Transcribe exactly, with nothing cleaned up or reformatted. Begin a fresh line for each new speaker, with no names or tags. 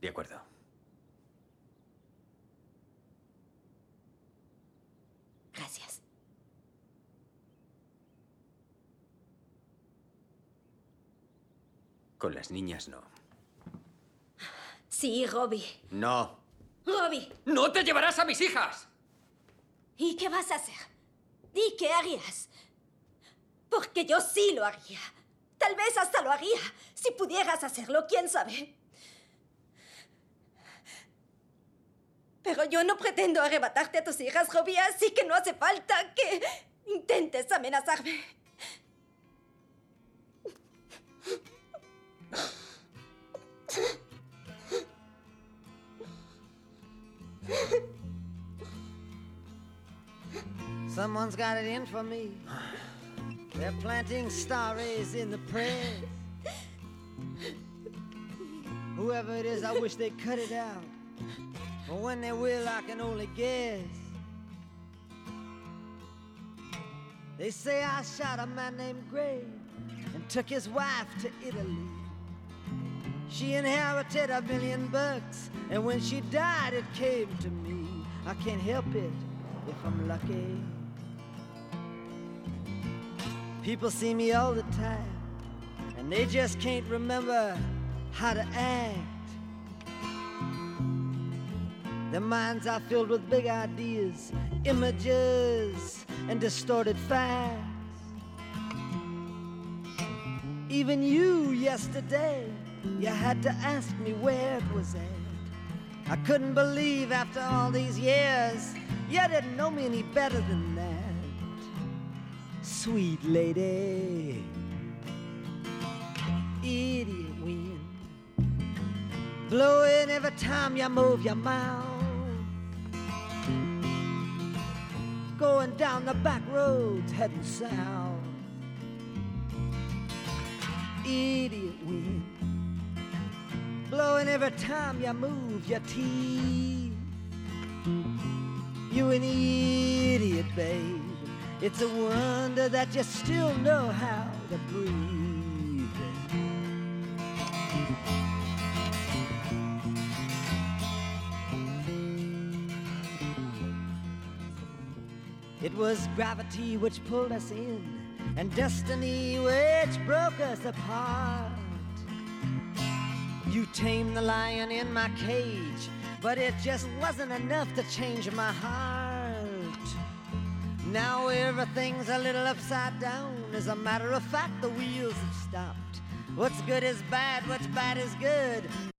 De acuerdo.
Gracias.
Con las niñas no.
Sí, Robbie.
No.
Robbie.
¡No te llevarás a mis hijas!
¿Y qué vas a hacer? Di qué harías. Porque yo sí lo haría. Tal vez hasta lo haría. Si pudieras hacerlo, quién sabe. Pero yo no pretendo arrebatarte a tus hijas, Robbie, así que no hace falta que intentes amenazarme.
Someone's got it in for me. They're planting star rays in the press. Whoever it is, I wish they'd cut it out. But when they will, I can only guess. They say I shot a man named Gray and took his wife to Italy. She inherited a million bucks, and when she died, it came to me. I can't help it if I'm lucky. People see me all the time, and they just can't remember how to act. Their minds are filled with big ideas, images, and distorted facts. Even you yesterday, you had to ask me where it was at. I couldn't believe after all these years, you didn't know me any better than that. Sweet lady, idiot wind, blowing every time you move your mouth, going down the back roads heading south. Idiot wind, blowing every time you move your teeth. You an idiot, babe. It's a wonder that you still know how to breathe. It was gravity which pulled us in, and destiny which broke us apart. You tamed the lion in my cage, but it just wasn't enough to change my heart. Now everything's a little upside down. As a matter of fact, the wheels have stopped. What's good is bad, what's bad is good.